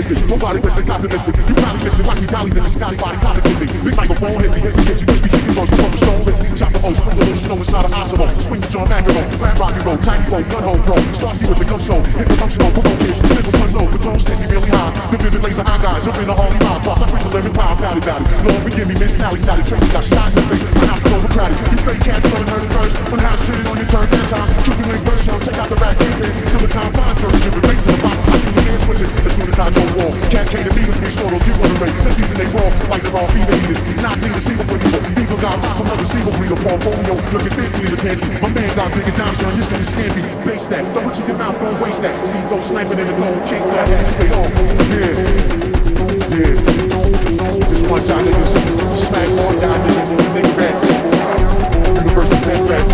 mystic. Nobody listening, optimistic. You probably missed it. Watch me dolly in the Scotty body comics with me. Big microphone, hit me, hit me, be kicking bones, from the stone rinse. Chop the O, sprinkle a little snow inside an optimal. Swing the John McEnroe, flat rocky road, tiny boat, gun hole pro. Starsky with the gun show, hit the functional, promote kids, little tons low, patrol stacy really high. The vivid laser eye guy, jump in the Harley Mob, boss, I bring the living power, batty. Lord forgive me, Miss Sally, Sally, Tracy got shot in the face. My house is overcrowded. You fake cats, don't hurt it first. When I shit on your turn, that time. Trooping link burst, show, check out the rack, keep it. Summertime fine church, dripping face in the box. I see the man twitching as soon as I drove wall. Cat came to me with me, sortals, you wanna rate. That season they raw, like the raw female eaters. Not me to see before you. People got rock, another single breeder, portfolio. Looking fancy in the pantry. My man got big and down, son, you son is scampy. Base that, throw it to your mouth, don't waste that. See those slamming in the gold, king to that straight on. Yeah. Just one shot niggas, smack more die niggas, nigga rats. Universal pet rats.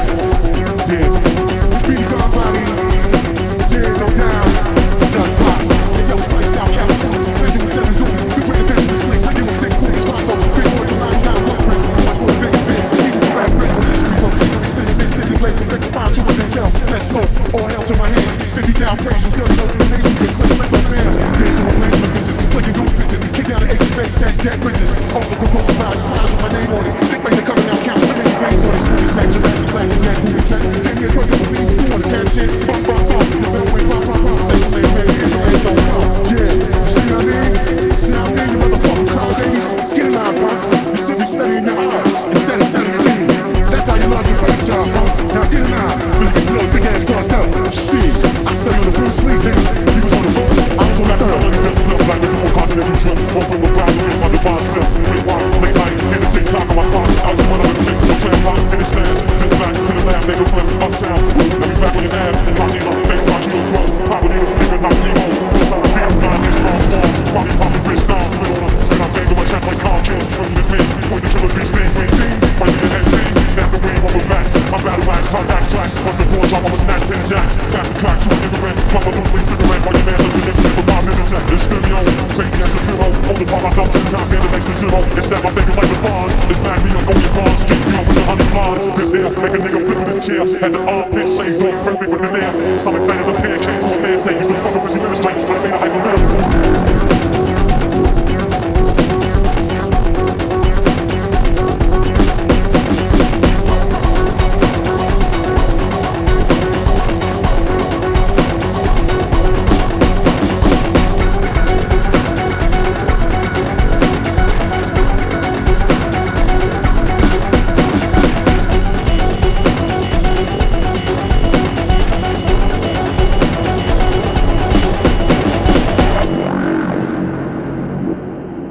Yeah. Speedy Godbody. Yeah, no down. Judge Block. Hey, yo, Spice out, California. Radio with 7 dudes. The greater than the slave. Radio with 6 quarters. Rock over. Big boy to 99 blood pressure. Watch for the biggest band. Season the rap bridge. With just people. They send it in city play. They can find you with themselves. Let's go. All hell to my hands. 50 down praises. 30 notes in the nation. Just click like the fam. Dancing with plans, my bitches. Flicking those bitches. Kick down the ace of space. That's Jack Bridges. Also propose a prize. Prize with my name on it. Think like they're coming out. Count how many grains on it. Smooth as magic. Flash that booty check. 10 years working with me. You wanna tap shit? Bump, bump, bump. The bell wing, bump, bump, bump. That's the way I'm ready. And the rest don't come. Yeah. See what I mean? See what I mean? You motherfucking crowd babies. Get it out, bro. You should be studying your eyes instead of studying me. That's how you love your first job, bro. Now get it out. Really get to know big ass stars down. Shit. I study on the full sleep, nigga. You was on the phone. I was on the third. Just look like the full continental trip. Open with ground against my divine step. Drink wine, late night, in the TikTok on my car. I was one of the things, no trap rock in the stairs. To the back, to the lab, nigga flip uptown. Let me back on your ass, and rock these up, make rock you a crow. Top of you, nigga, knock me home. This on the beat, 9 inch long storm. Poppy, bitch, down, spit on them. Spit on bang on my chest like Carl King. Person is me, point the killer beast, name, green teams. Fight in your head, team. Snap the wing, rubber backs. My battle axe, turn back tracks. Once the floor drop, I'ma snatch 10 jacks. Fast the track to a ignorant. Pop a loosely cigarette while your man's up in the with my vision tech. It's stereo, crazy as a pillow. Hold it by myself 10 times, man, it makes the zero. It's that my finger like the bars. It's back me up on your cars. Keep me up with the honey fly. Dip there, make a nigga flip in his chair. And the armpit say, go perfect with the nail. Stomach fat as a pancake. Old man say, used to fuck up his administration. But I made a